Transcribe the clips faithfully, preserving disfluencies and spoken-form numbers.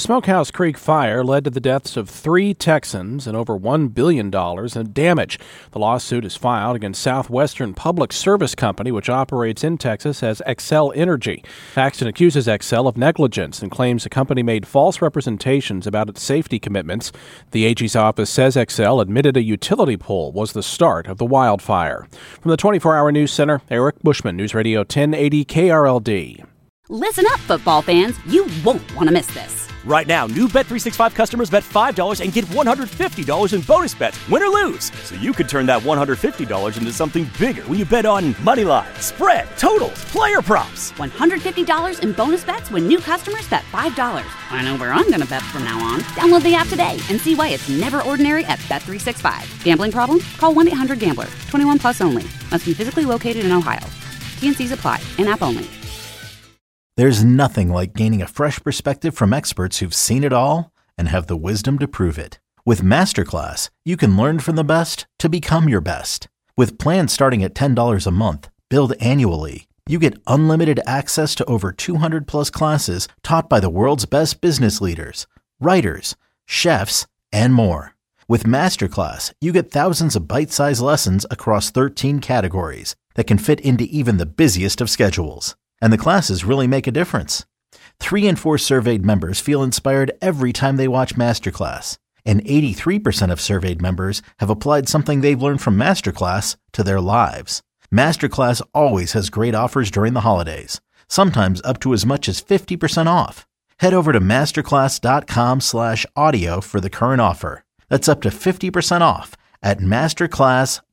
Smokehouse Creek fire led to the deaths of three Texans and over one billion dollars in damage. The lawsuit is filed against Southwestern Public Service Company, which operates in Texas as Xcel Energy. Paxton accuses Xcel of negligence and claims the company made false representations about its safety commitments. The A G's office says Xcel admitted a utility pole was the start of the wildfire. From the twenty-four hour News Center, Eric Bushman, News Radio ten eighty K R L D. Listen up, football fans. You won't want to miss this. Right now, new Bet three sixty-five customers bet five dollars and get one hundred fifty dollars in bonus bets, win or lose. So you could turn that one hundred fifty dollars into something bigger when you bet on money line, spread, totals, player props. one hundred fifty dollars in bonus bets when new customers bet five dollars. I know where I'm going to bet from now on. Download the app today and see why it's never ordinary at Bet three sixty-five. Gambling problem? Call one eight hundred gambler. twenty-one plus only. Must be physically located in Ohio. T and C's apply. In-app only. There's nothing like gaining a fresh perspective from experts who've seen it all and have the wisdom to prove it. With Masterclass, you can learn from the best to become your best. With plans starting at ten dollars a month, billed annually, you get unlimited access to over two hundred plus classes taught by the world's best business leaders, writers, chefs, and more. With Masterclass, you get thousands of bite-sized lessons across thirteen categories that can fit into even the busiest of schedules. And the classes really make a difference. Three in four surveyed members feel inspired every time they watch Masterclass. And eighty-three percent of surveyed members have applied something they've learned from Masterclass to their lives. Masterclass always has great offers during the holidays, sometimes up to as much as fifty percent off. Head over to masterclass.com slash audio for the current offer. That's up to fifty percent off at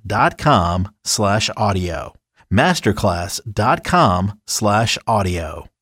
masterclass.com slash audio. masterclass.com slash audio.